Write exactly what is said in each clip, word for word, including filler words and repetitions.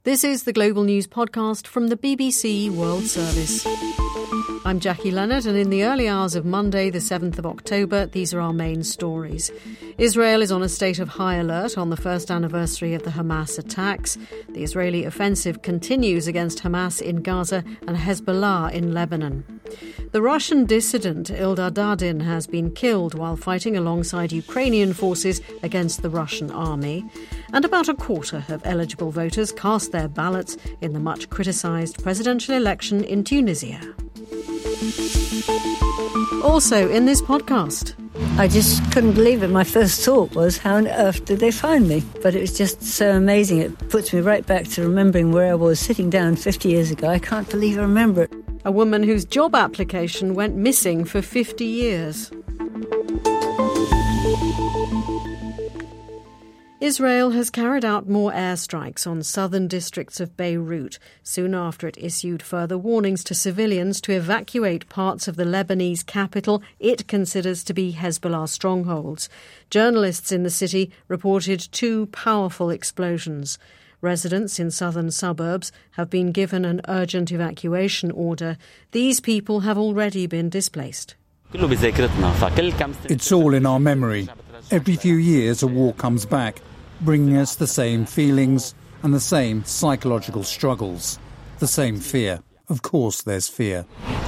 This is the Global News Podcast from the B B C World Service. I'm Jackie Leonard, and in the early hours of Monday, the seventh of October, these are our main stories. Israel is on a state of high alert on the first anniversary of the Hamas attacks. The Israeli offensive continues against Hamas in Gaza and Hezbollah in Lebanon. The Russian dissident Eldar Dadin has been killed while fighting alongside Ukrainian forces against the Russian army. And about a quarter of eligible voters cast their ballots in the much criticised presidential election in Tunisia. Also in this podcast. I just couldn't believe it. My first thought was, how on earth did they find me? But it was just so amazing. It puts me right back to remembering where I was sitting down fifty years ago. I can't believe I remember it. A woman whose job application went missing for fifty years. Israel has carried out more airstrikes on southern districts of Beirut, soon after it issued further warnings to civilians to evacuate parts of the Lebanese capital it considers to be Hezbollah strongholds. Journalists in the city reported two powerful explosions. Residents in southern suburbs have been given an urgent evacuation order. These people have already been displaced. It's all in our memory. Every few years a war comes back, bringing us the same feelings and the same psychological struggles, the same fear. Of course there's fear.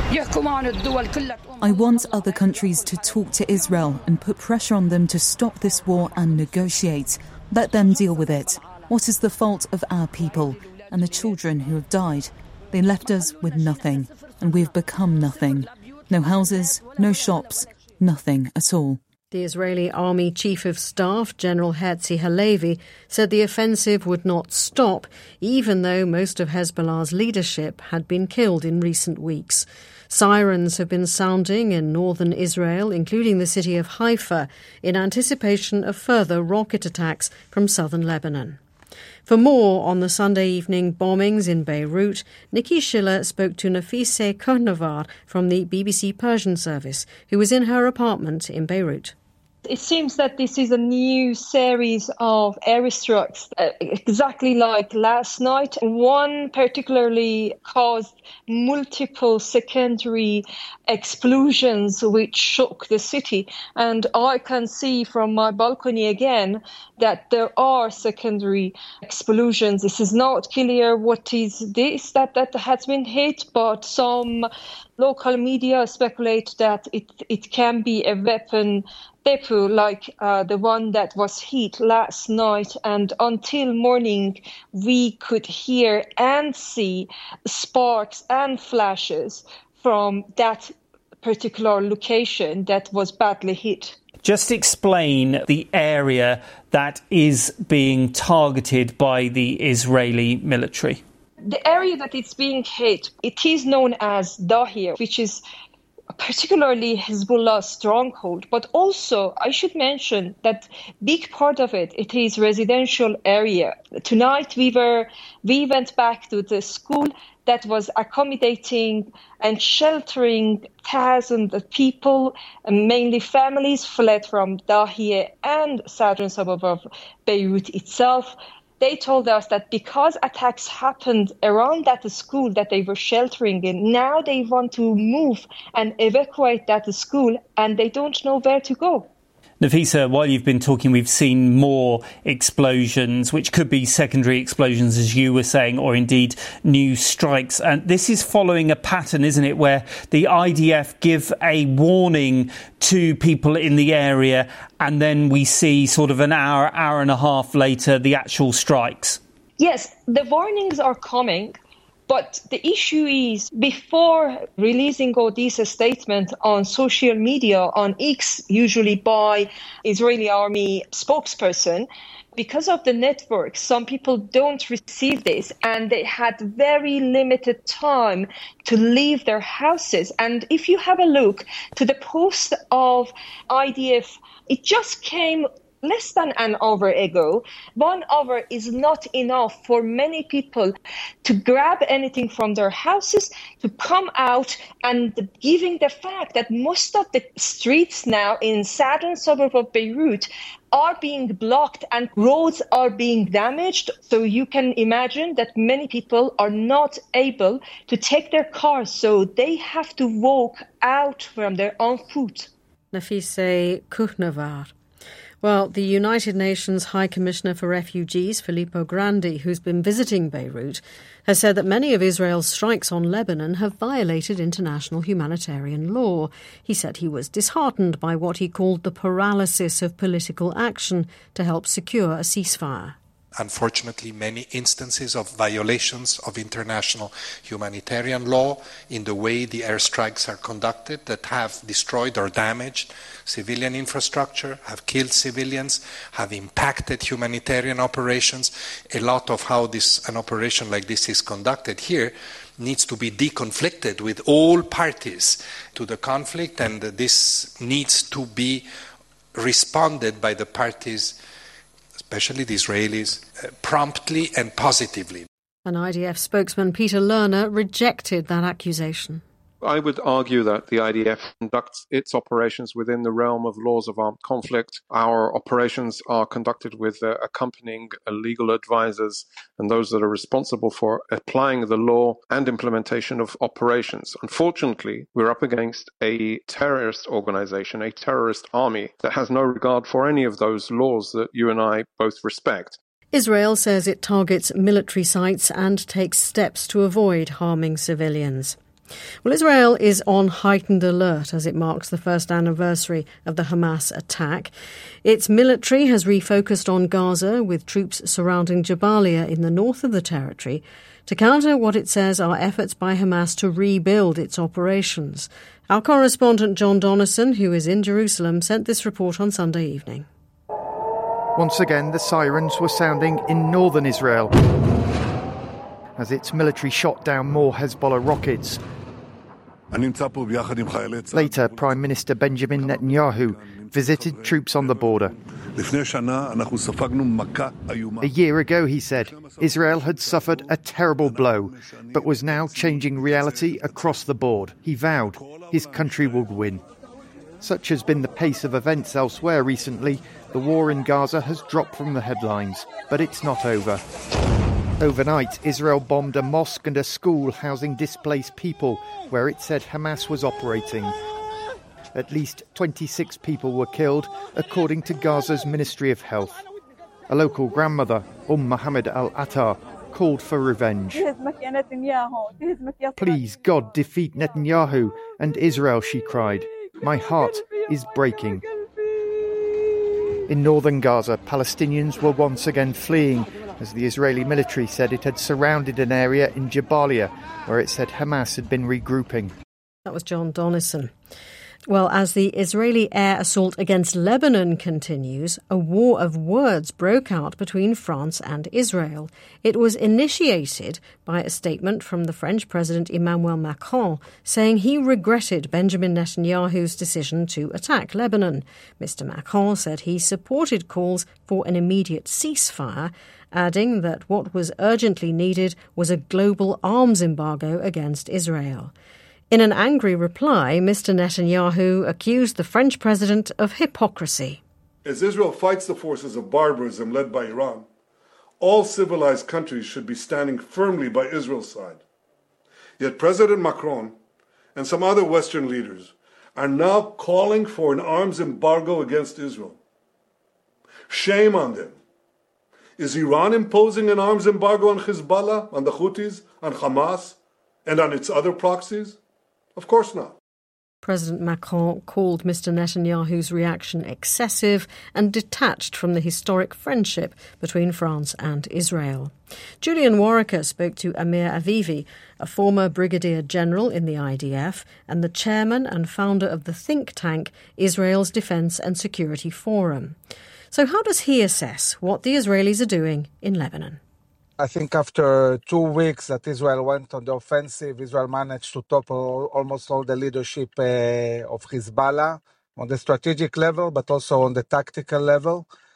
I want other countries to talk to Israel and put pressure on them to stop this war and negotiate. Let them deal with it. What is the fault of our people and the children who have died? They left us with nothing, and we've become nothing. No houses, no shops, nothing at all. The Israeli Army Chief of Staff, General Herzi Halevi, said the offensive would not stop, even though most of Hezbollah's leadership had been killed in recent weeks. Sirens have been sounding in northern Israel, including the city of Haifa, in anticipation of further rocket attacks from southern Lebanon. For more on the Sunday evening bombings in Beirut, Nikki Schiller spoke to Nafise Kohnavar from the B B C Persian service, who was in her apartment in Beirut. It seems that this is a new series of airstrikes, uh, exactly like last night. One particularly caused multiple secondary explosions which shook the city. And I can see from my balcony again that there are secondary explosions. This is not clear what is this that, that has been hit, but some local media speculate that it, it can be a weapon depot like uh, the one that was hit last night, and until morning we could hear and see sparks and flashes from that particular location that was badly hit. Just explain the area that is being targeted by the Israeli military. The area that is being hit, it is known as Dahir, which is particularly Hezbollah stronghold, but also I should mention that big part of it, it is residential area. Tonight we were, we went back to the school that was accommodating and sheltering thousands of people, mainly families fled from Dahir and southern suburb of Beirut itself. They told us that because attacks happened around that school that they were sheltering in, now they want to move and evacuate that school, and they don't know where to go. Nafisa, while you've been talking, we've seen more explosions, which could be secondary explosions, as you were saying, or indeed new strikes. And this is following a pattern, isn't it, where the I D F give a warning to people in the area, and then we see sort of an hour, hour and a half later, the actual strikes. Yes, the warnings are coming. But the issue is, before releasing all these statements on social media, on X, usually by Israeli army spokesperson, because of the network, some people don't receive this, and they had very limited time to leave their houses. And if you have a look to the post of I D F, it just came less than an hour ago. One hour is not enough for many people to grab anything from their houses, to come out, and given the fact that most of the streets now in southern suburb of Beirut are being blocked and roads are being damaged. So you can imagine that many people are not able to take their cars, so they have to walk out from their own foot. Nafise Kuhnavar. Well, the United Nations High Commissioner for Refugees, Filippo Grandi, who's been visiting Beirut, has said that many of Israel's strikes on Lebanon have violated international humanitarian law. He said he was disheartened by what he called the paralysis of political action to help secure a ceasefire. Unfortunately, many instances of violations of international humanitarian law in the way the airstrikes are conducted that have destroyed or damaged civilian infrastructure, have killed civilians, have impacted humanitarian operations. A lot of how this an operation like this is conducted here needs to be deconflicted with all parties to the conflict, and this needs to be responded by the parties, especially the Israelis, uh, promptly and positively. An I D F spokesman, Peter Lerner, rejected that accusation. I would argue that the I D F conducts its operations within the realm of laws of armed conflict. Our operations are conducted with uh, accompanying uh, legal advisors and those that are responsible for applying the law and implementation of operations. Unfortunately, we're up against a terrorist organization, a terrorist army that has no regard for any of those laws that you and I both respect. Israel says it targets military sites and takes steps to avoid harming civilians. Well, Israel is on heightened alert as it marks the first anniversary of the Hamas attack. Its military has refocused on Gaza, with troops surrounding Jabalia in the north of the territory, to counter what it says are efforts by Hamas to rebuild its operations. Our correspondent John Donnison, who is in Jerusalem, sent this report on Sunday evening. Once again, the sirens were sounding in northern Israel as its military shot down more Hezbollah rockets. Later, Prime Minister Benjamin Netanyahu visited troops on the border. A year ago, he said, Israel had suffered a terrible blow, but was now changing reality across the board. He vowed his country would win. Such has been the pace of events elsewhere recently. The war in Gaza has dropped from the headlines, but it's not over. Overnight, Israel bombed a mosque and a school housing displaced people, where it said Hamas was operating. At least twenty-six people were killed, according to Gaza's Ministry of Health. A local grandmother, Umm Mohammed al-Attar, called for revenge. Please, God, defeat Netanyahu and Israel, she cried. My heart is breaking. In northern Gaza, Palestinians were once again fleeing, as the Israeli military said it had surrounded an area in Jabalia, where it said Hamas had been regrouping. That was John Donnison. Well, as the Israeli air assault against Lebanon continues, a war of words broke out between France and Israel. It was initiated by a statement from the French President Emmanuel Macron saying he regretted Benjamin Netanyahu's decision to attack Lebanon. Mister Macron said he supported calls for an immediate ceasefire, adding that what was urgently needed was a global arms embargo against Israel. In an angry reply, Mister Netanyahu accused the French president of hypocrisy. As Israel fights the forces of barbarism led by Iran, all civilized countries should be standing firmly by Israel's side. Yet President Macron and some other Western leaders are now calling for an arms embargo against Israel. Shame on them. Is Iran imposing an arms embargo on Hezbollah, on the Houthis, on Hamas, and on its other proxies? Of course not. President Macron called Mister Netanyahu's reaction excessive and detached from the historic friendship between France and Israel. Julian Warwicker spoke to Amir Avivi, a former brigadier general in the I D F and the chairman and founder of the think tank Israel's Defence and Security Forum. So how does he assess what the Israelis are doing in Lebanon? I think after two weeks that Israel went on the offensive, Israel managed to topple almost all the leadership uh, of Hezbollah on the strategic level, but also on the tactical level.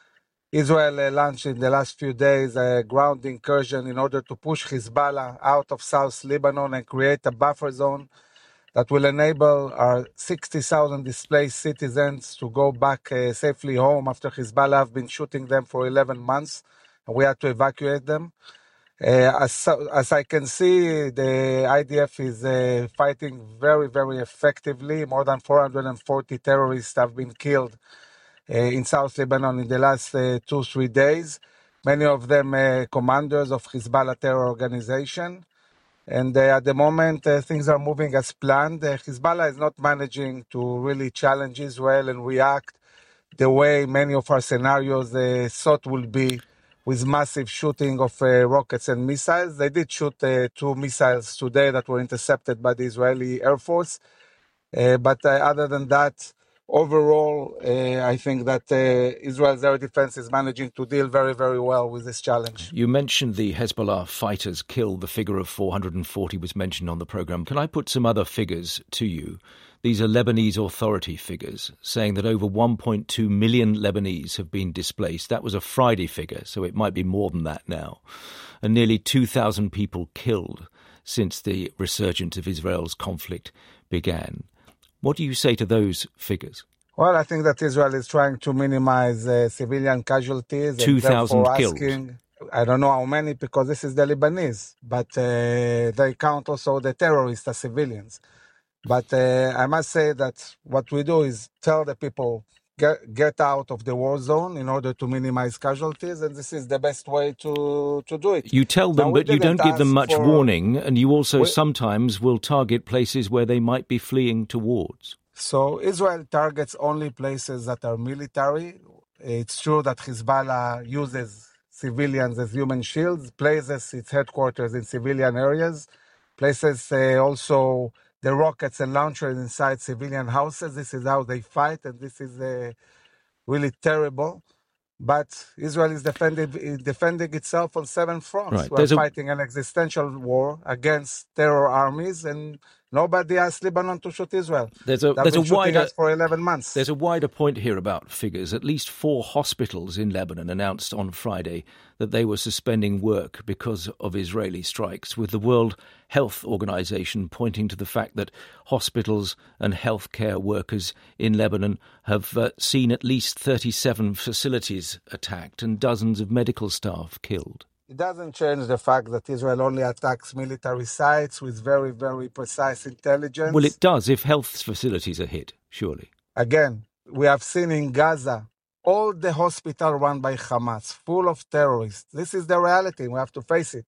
Israel uh, launched in the last few days a ground incursion in order to push Hezbollah out of South Lebanon and create a buffer zone that will enable our sixty thousand displaced citizens to go back uh, safely home after Hezbollah have been shooting them for eleven months, and we had to evacuate them. Uh, as, as I can see, the I D F is uh, fighting very, very effectively. More than four hundred forty terrorists have been killed uh, in South Lebanon in the last uh, two, three days. Many of them uh, commanders of Hezbollah terror organization. And uh, at the moment, uh, things are moving as planned. Uh, Hezbollah is not managing to really challenge Israel and react the way many of our scenarios uh, thought would be, with massive shooting of uh, rockets and missiles. They did shoot uh, two missiles today that were intercepted by the Israeli Air Force. Uh, but uh, other than that, overall, uh, I think that uh, Israel's air defense is managing to deal very, very well with this challenge. You mentioned the Hezbollah fighters killed. The figure of four hundred forty was mentioned on the programme. Can I put some other figures to you? These are Lebanese Authority figures, saying that over one point two million Lebanese have been displaced. That was a Friday figure, so it might be more than that now. And nearly two thousand people killed since the resurgence of Israel's conflict began. What do you say to those figures? Well, I think that Israel is trying to minimize uh, civilian casualties. two thousand killed. I don't know how many, because this is the Lebanese, but uh, they count also the terrorists as civilians. But uh, I must say that what we do is tell the people, get, get out of the war zone in order to minimize casualties, and this is the best way to, to do it. You tell them, now, but you don't give them much for, warning, and you also we, sometimes will target places where they might be fleeing towards. So Israel targets only places that are military. It's true that Hezbollah uses civilians as human shields, places its headquarters in civilian areas, places uh, also the rockets and launchers inside civilian houses. This is how they fight, and this is uh, really terrible. But Israel is defending, defending itself on seven fronts. Right. We're a... fighting an existential war against terror armies, and nobody asked Lebanon to shoot Israel. There's a, They've there's been a wider us for eleven months. There's a wider point here about figures. At least four hospitals in Lebanon announced on Friday that they were suspending work because of Israeli strikes, with the World Health Organization pointing to the fact that hospitals and healthcare workers in Lebanon have uh, seen at least thirty-seven facilities attacked and dozens of medical staff killed. It doesn't change the fact that Israel only attacks military sites with very, very precise intelligence. Well, it does if health facilities are hit, surely. Again, we have seen in Gaza all the hospital run by Hamas, full of terrorists. This is the reality. We have to face it.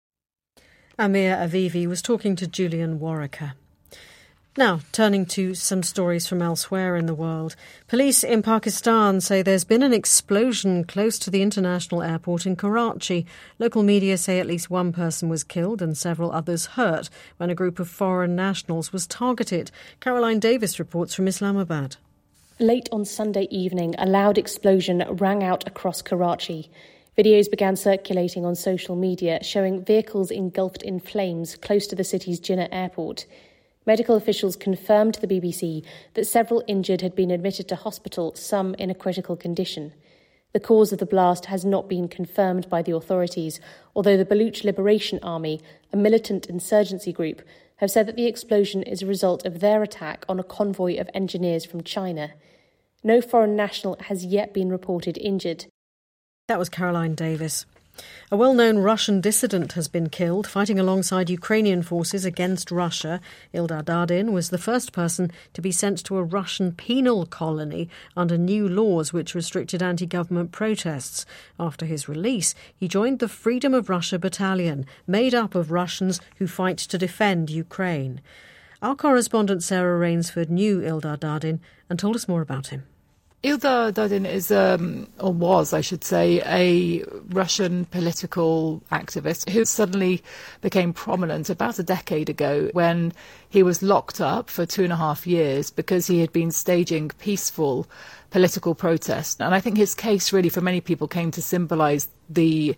Amir Avivi was talking to Julian Warwicker. Now, turning to some stories from elsewhere in the world. Police in Pakistan say there's been an explosion close to the international airport in Karachi. Local media say at least one person was killed and several others hurt when a group of foreign nationals was targeted. Caroline Davis reports from Islamabad. Late on Sunday evening, a loud explosion rang out across Karachi. Videos began circulating on social media showing vehicles engulfed in flames close to the city's Jinnah airport. Medical officials confirmed to the B B C that several injured had been admitted to hospital, some in a critical condition. The cause of the blast has not been confirmed by the authorities, although the Baluch Liberation Army, a militant insurgency group, have said that the explosion is a result of their attack on a convoy of engineers from China. No foreign national has yet been reported injured. That was Caroline Davis. A well-known Russian dissident has been killed fighting alongside Ukrainian forces against Russia. Ildar Dardin was the first person to be sent to a Russian penal colony under new laws which restricted anti-government protests. After his release, he joined the Freedom of Russia Battalion, made up of Russians who fight to defend Ukraine. Our correspondent Sarah Rainsford knew Ildar Dardin and told us more about him. Ildar Dardin is, um, or was, I should say, a Russian political activist who suddenly became prominent about a decade ago when he was locked up for two and a half years because he had been staging peaceful political protest. And I think his case really, for many people, came to symbolise the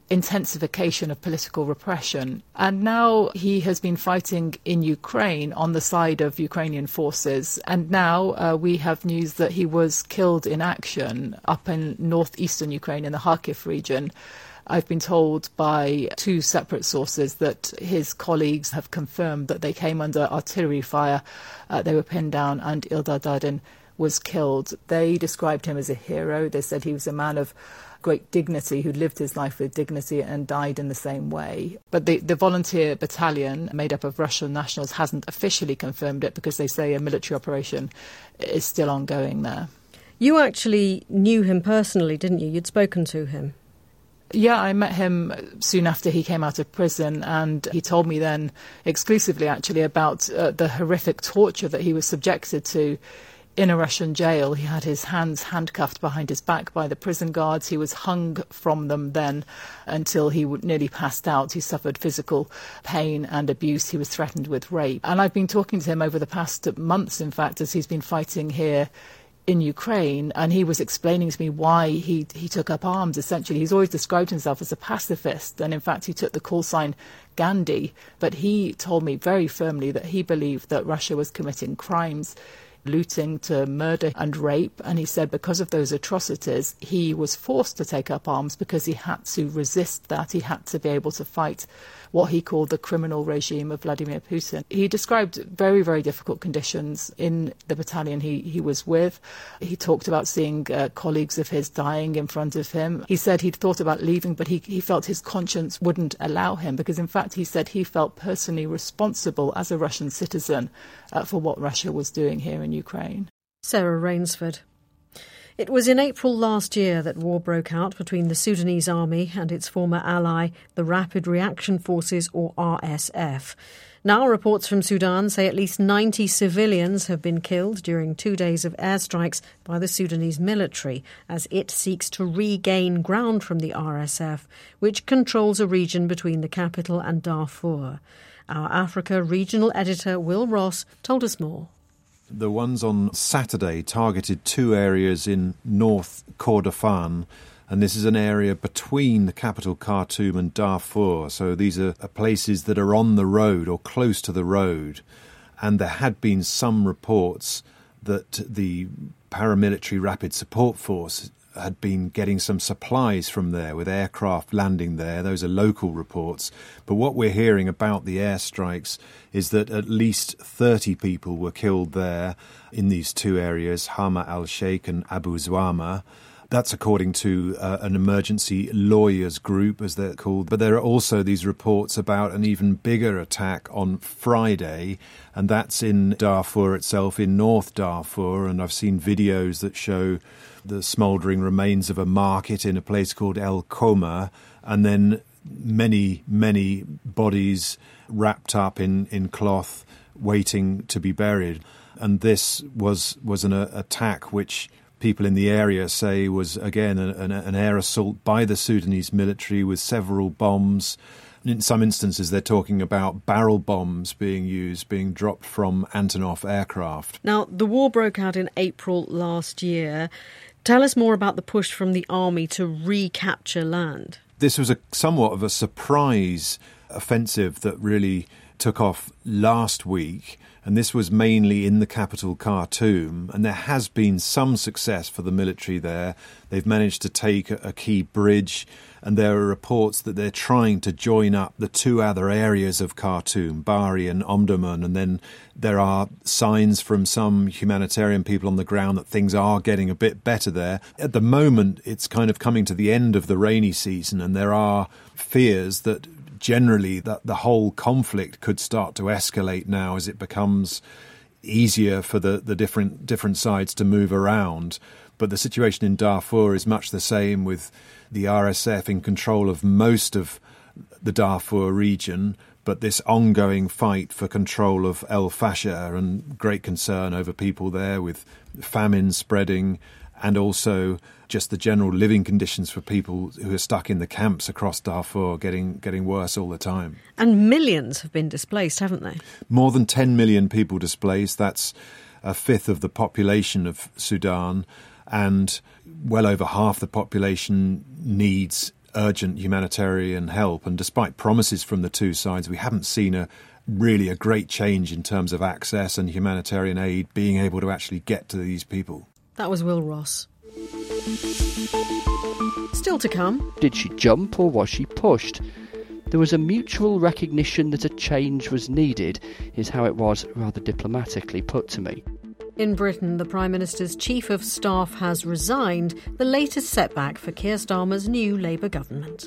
intensification of political repression. And now he has been fighting in Ukraine on the side of Ukrainian forces. And now uh, we have news that he was killed in action up in northeastern Ukraine in the Kharkiv region. I've been told by two separate sources that his colleagues have confirmed that they came under artillery fire. Uh, they were pinned down and Ildar Dardin was killed. They described him as a hero. They said he was a man of great dignity who lived his life with dignity and died in the same way. But the, the volunteer battalion made up of Russian nationals hasn't officially confirmed it because they say a military operation is still ongoing there. You actually knew him personally, didn't you? You'd spoken to him. Yeah, I met him soon after he came out of prison, and he told me then exclusively actually about uh, the horrific torture that he was subjected to in a Russian jail. He had his hands handcuffed behind his back by the prison guards. He was hung from them then until he nearly passed out. He suffered physical pain and abuse. He was threatened with rape. And I've been talking to him over the past months, in fact, as he's been fighting here in Ukraine, and he was explaining to me why he he took up arms. Essentially, he's always described himself as a pacifist, and in fact he took the call sign Gandhi, but he told me very firmly that he believed that Russia was committing crimes, looting to murder and rape, and he said because of those atrocities he was forced to take up arms because he had to resist that. He had to be able to fight what he called the criminal regime of Vladimir Putin. He described very, very difficult conditions in the battalion he, he was with. He talked about seeing uh, colleagues of his dying in front of him. He said he'd thought about leaving, but he, he felt his conscience wouldn't allow him because, in fact, he said he felt personally responsible as a Russian citizen uh, for what Russia was doing here in Ukraine. Sarah Rainsford. It was in April last year that war broke out between the Sudanese army and its former ally, the Rapid Reaction Forces, or R S F. Now reports from Sudan say at least ninety civilians have been killed during two days of airstrikes by the Sudanese military as it seeks to regain ground from the R S F, which controls a region between the capital and Darfur. Our Africa regional editor Will Ross told us more. The ones on Saturday targeted two areas in North Kordofan, and this is an area between the capital Khartoum and Darfur. So these are places that are on the road or close to the road. And there had been some reports that the paramilitary Rapid Support Force had been getting some supplies from there with aircraft landing there. Those are local reports. But what we're hearing about the airstrikes is that at least thirty people were killed there in these two areas, Hama al-Sheikh and Abu Zwama. That's according to uh, an emergency lawyers group, as they're called. But there are also these reports about an even bigger attack on Friday, and that's in Darfur itself, in North Darfur. And I've seen videos that show the smouldering remains of a market in a place called El Koma, and then many, many bodies wrapped up in, in cloth waiting to be buried. And this was, was an uh, attack which people in the area say was, again, an, an air assault by the Sudanese military with several bombs. In some instances, they're talking about barrel bombs being used, being dropped from Antonov aircraft. Now, the war broke out in April last year. Tell us more about the push from the army to recapture land. This was a somewhat of a surprise offensive that really took off last week, and this was mainly in the capital Khartoum, and there has been some success for the military there. They've managed to take a, a key bridge, and there are reports that they're trying to join up the two other areas of Khartoum, Bari and Omdurman, and then there are signs from some humanitarian people on the ground that things are getting a bit better there. At the moment, it's kind of coming to the end of the rainy season, and there are fears that generally that the whole conflict could start to escalate now as it becomes easier for the, the different different sides to move around. But the situation in Darfur is much the same, with the R S F in control of most of the Darfur region, but this ongoing fight for control of El Fasher and great concern over people there with famine spreading, and also just the general living conditions for people who are stuck in the camps across Darfur getting getting worse all the time. And millions have been displaced, haven't they? More than ten million people displaced. That's a fifth of the population of Sudan, and well over half the population needs urgent humanitarian help. And despite promises from the two sides, we haven't seen a really a great change in terms of access and humanitarian aid being able to actually get to these people. That was Will Ross. Still to come. Did she jump or was she pushed? There was a mutual recognition that a change was needed, is how it was rather diplomatically put to me. In Britain, the Prime Minister's Chief of Staff has resigned, the latest setback for Keir Starmer's new Labour government.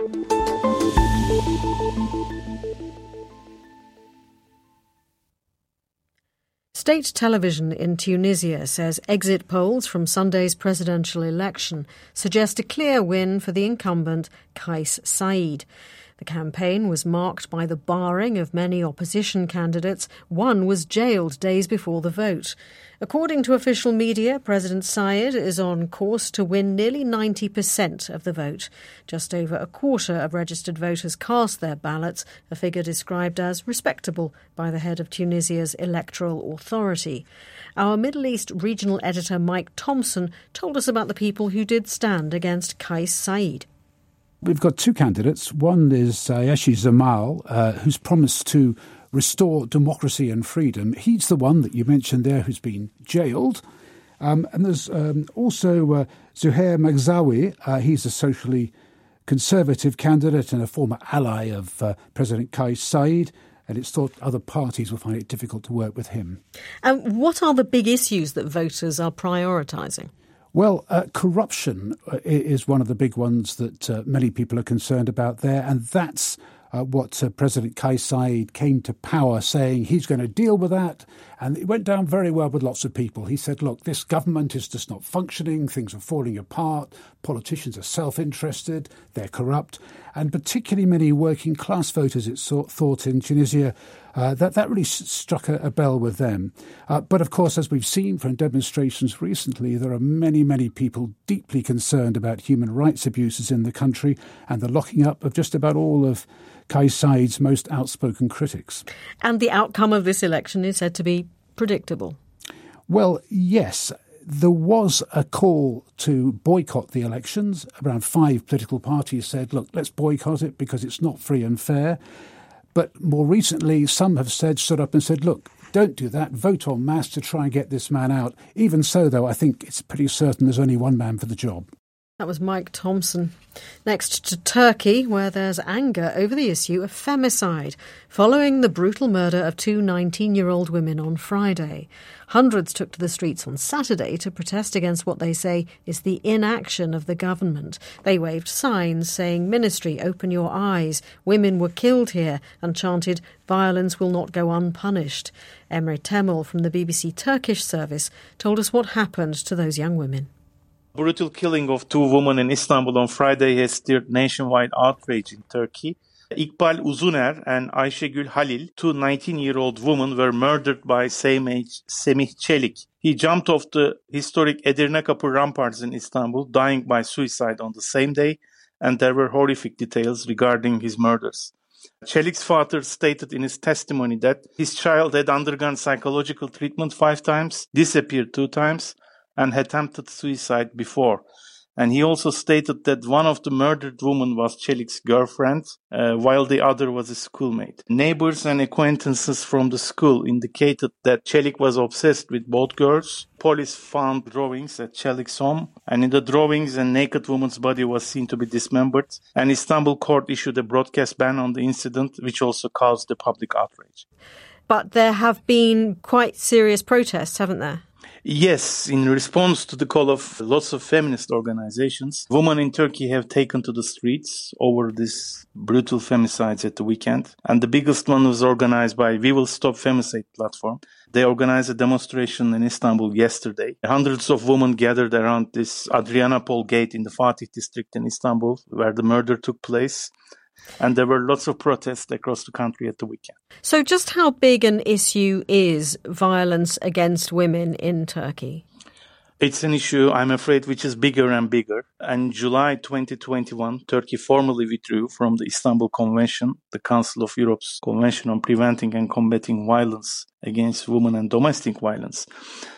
State television in Tunisia says exit polls from Sunday's presidential election suggest a clear win for the incumbent Kais Saied. The campaign was marked by the barring of many opposition candidates. One was jailed days before the vote. According to official media, President Saied is on course to win nearly ninety percent of the vote. Just over a quarter of registered voters cast their ballots, a figure described as respectable by the head of Tunisia's electoral authority. Our Middle East regional editor Mike Thompson told us about the people who did stand against Kais Saied. We've got two candidates. One is uh, Yeshi Zamal, uh, who's promised to restore democracy and freedom. He's the one that you mentioned there who's been jailed. Um, and there's um, also uh, Zuhair Magzawi. Uh, he's a socially conservative candidate and a former ally of uh, President Kais Saied. And it's thought other parties will find it difficult to work with him. And um, what are the big issues that voters are prioritising? Well, uh, corruption is one of the big ones that uh, many people are concerned about there, and that's uh, what uh, President Kais Saied came to power saying he's going to deal with that, and it went down very well with lots of people. He said, look, this government is just not functioning, things are falling apart, politicians are self-interested, they're corrupt, and particularly many working-class voters, it's thought in Tunisia, Uh, that, that really s- struck a, a bell with them. Uh, but of course, as we've seen from demonstrations recently, there are many, many people deeply concerned about human rights abuses in the country and the locking up of just about all of Kais Saied's most outspoken critics. And the outcome of this election is said to be predictable. Well, yes. There was a call to boycott the elections. Around five political parties said, look, let's boycott it because it's not free and fair. But more recently, some have said, stood up and said, look, don't do that. Vote en masse to try and get this man out. Even so, though, I think it's pretty certain there's only one man for the job. That was Mike Thompson. Next to Turkey, where there's anger over the issue of femicide, following the brutal murder of two nineteen-year-old women on Friday. Hundreds took to the streets on Saturday to protest against what they say is the inaction of the government. They waved signs saying, "Ministry, open your eyes. Women were killed here," and chanted, "Violence will not go unpunished." Emre Temel from the B B C Turkish service told us what happened to those young women. Brutal killing of two women in Istanbul on Friday has stirred nationwide outrage in Turkey. Iqbal Uzuner and Ayşegül Halil, two nineteen-year-old women, were murdered by same-age Semih Çelik. He jumped off the historic Edirne Kapı ramparts in Istanbul, dying by suicide on the same day, and there were horrific details regarding his murders. Çelik's father stated in his testimony that his child had undergone psychological treatment five times, disappeared two times, and had attempted suicide before. And he also stated that one of the murdered women was Çelik's girlfriend, uh, while the other was a schoolmate. Neighbors and acquaintances from the school indicated that Çelik was obsessed with both girls. Police found drawings at Çelik's home, and in the drawings, a naked woman's body was seen to be dismembered. An Istanbul court issued a broadcast ban on the incident, which also caused the public outrage. But there have been quite serious protests, haven't there? Yes, in response to the call of lots of feminist organizations, women in Turkey have taken to the streets over this brutal femicides at the weekend. And the biggest one was organized by We Will Stop Femicide platform. They organized a demonstration in Istanbul yesterday. Hundreds of women gathered around this Adrianapol Gate in the Fatih district in Istanbul, where the murder took place. And there were lots of protests across the country at the weekend. So just how big an issue is violence against women in Turkey? It's an issue, I'm afraid, which is bigger and bigger. In July twenty twenty-one, Turkey formally withdrew from the Istanbul Convention, the Council of Europe's Convention on Preventing and Combating Violence Against Women and Domestic Violence.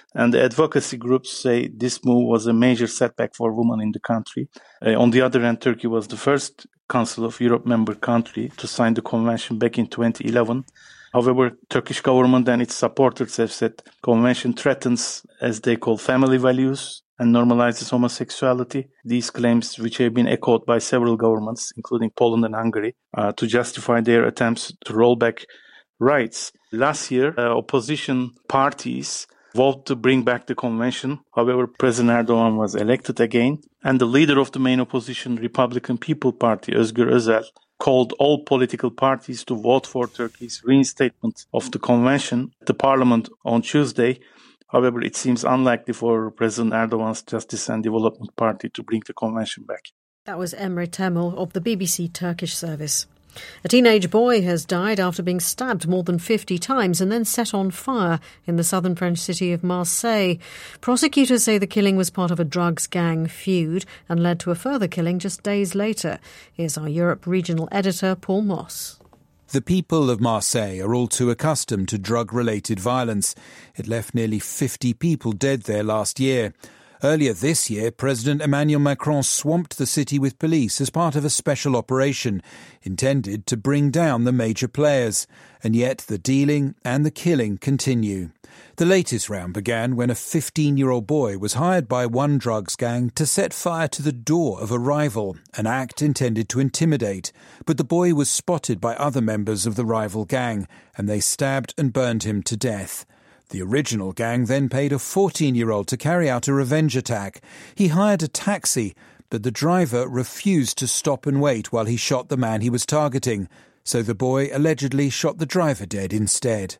And the advocacy groups say this move was a major setback for women in the country. Uh, on the other hand, Turkey was the first Council of Europe member country to sign the convention back in twenty eleven. However, Turkish government and its supporters have said the convention threatens, as they call, family values and normalizes homosexuality. These claims, which have been echoed by several governments, including Poland and Hungary, uh, to justify their attempts to roll back rights. Last year, uh, opposition parties voted to bring back the convention. However, President Erdogan was elected again, and the leader of the main opposition, Republican People Party, Özgür Özel, called all political parties to vote for Turkey's reinstatement of the convention at the parliament on Tuesday. However, it seems unlikely for President Erdogan's Justice and Development Party to bring the convention back. That was Emre Temel of the B B C Turkish service. A teenage boy has died after being stabbed more than fifty times and then set on fire in the southern French city of Marseille. Prosecutors say the killing was part of a drugs gang feud and led to a further killing just days later. Here's our Europe regional editor, Paul Moss. The people of Marseille are all too accustomed to drug-related violence. It left nearly fifty people dead there last year. Earlier this year, President Emmanuel Macron swamped the city with police as part of a special operation intended to bring down the major players. And yet the dealing and the killing continue. The latest round began when a fifteen-year-old boy was hired by one drugs gang to set fire to the door of a rival, an act intended to intimidate. But the boy was spotted by other members of the rival gang, and they stabbed and burned him to death. The original gang then paid a fourteen-year-old to carry out a revenge attack. He hired a taxi, but the driver refused to stop and wait while he shot the man he was targeting. So the boy allegedly shot the driver dead instead.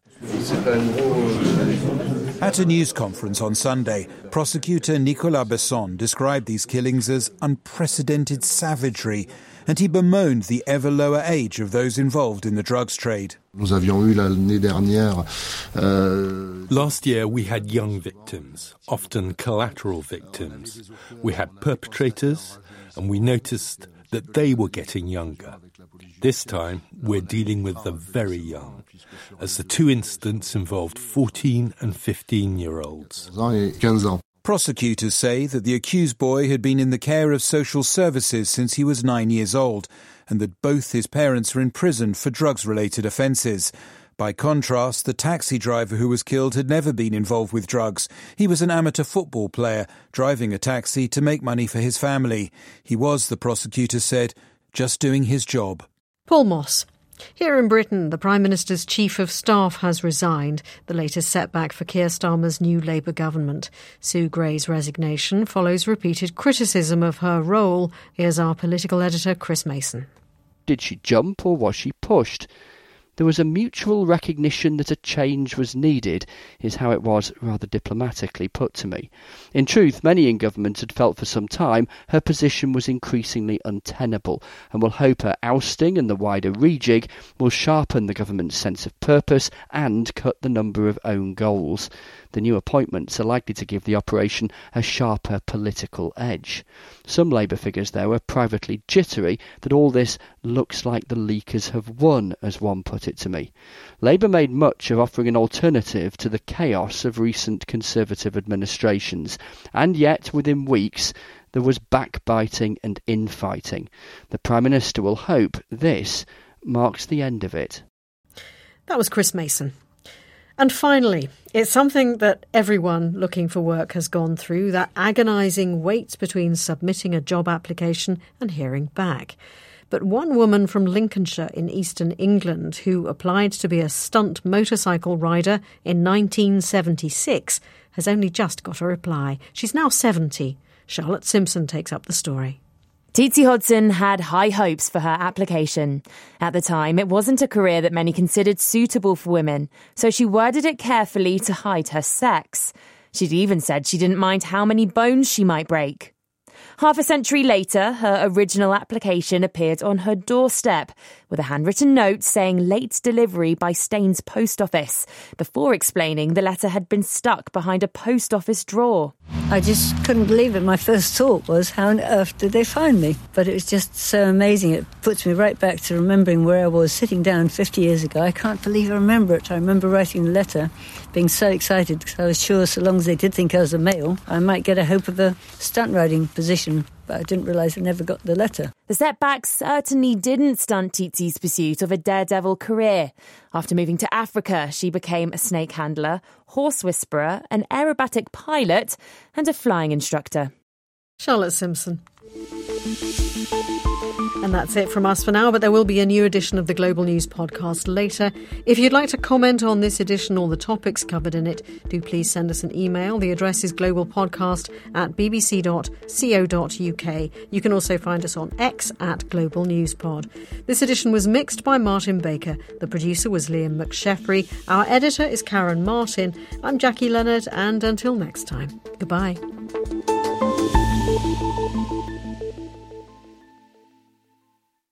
At a news conference on Sunday, prosecutor Nicolas Besson described these killings as unprecedented savagery, and he bemoaned the ever lower age of those involved in the drugs trade. Last year we had young victims, often collateral victims. We had perpetrators, and we noticed that they were getting younger. This time we're dealing with the very young, as the two incidents involved fourteen and fifteen-year-olds. Prosecutors say that the accused boy had been in the care of social services since he was nine years old, and that both his parents are in prison for drugs-related offences. By contrast, the taxi driver who was killed had never been involved with drugs. He was an amateur football player, driving a taxi to make money for his family. He was, the prosecutor said, just doing his job. Paul Moss. Here in Britain, the Prime Minister's Chief of Staff has resigned, the latest setback for Keir Starmer's new Labour government. Sue Gray's resignation follows repeated criticism of her role. Here's our political editor, Chris Mason. Did she jump or was she pushed? There was a mutual recognition that a change was needed, is how it was rather diplomatically put to me. In truth, many in government had felt for some time her position was increasingly untenable, and will hope her ousting and the wider rejig will sharpen the government's sense of purpose and cut the number of own goals. The new appointments are likely to give the operation a sharper political edge. Some Labour figures, though, are privately jittery that all this looks like the leakers have won, as one put it to me. Labour made much of offering an alternative to the chaos of recent Conservative administrations, and yet within weeks there was backbiting and infighting. The Prime Minister will hope this marks the end of it. That was Chris Mason. And finally, it's something that everyone looking for work has gone through, that agonising wait between submitting a job application and hearing back. But one woman from Lincolnshire in eastern England who applied to be a stunt motorcycle rider in nineteen seventy-six has only just got a reply. She's now seventy. Charlotte Simpson takes up the story. Tsitsi Hodson had high hopes for her application. At the time, it wasn't a career that many considered suitable for women, so she worded it carefully to hide her sex. She'd even said she didn't mind how many bones she might break. Half a century later, her original application appeared on her doorstep with a handwritten note saying late delivery by Staines Post Office, before explaining the letter had been stuck behind a post office drawer. I just couldn't believe it. My first thought was, how on earth did they find me? But it was just so amazing. It puts me right back to remembering where I was sitting down fifty years ago. I can't believe I remember it. I remember writing the letter, being so excited because I was sure so long as they did think I was a male, I might get a hope of a stunt riding position. But I didn't realise I never got the letter. The setback certainly didn't stunt Tsitsi's pursuit of a daredevil career. After moving to Africa, she became a snake handler, horse whisperer, an aerobatic pilot and a flying instructor. Charlotte Simpson. And that's it from us for now, but there will be a new edition of the Global News podcast later. If you'd like to comment on this edition or the topics covered in it, do please send us an email. The address is globalpodcast at bbc dot co dot uk. You can also find us on X at Global News Pod. This edition was mixed by Martin Baker. The producer was Liam McSheffrey. Our editor is Karen Martin. I'm Jackie Leonard, and until next time, goodbye.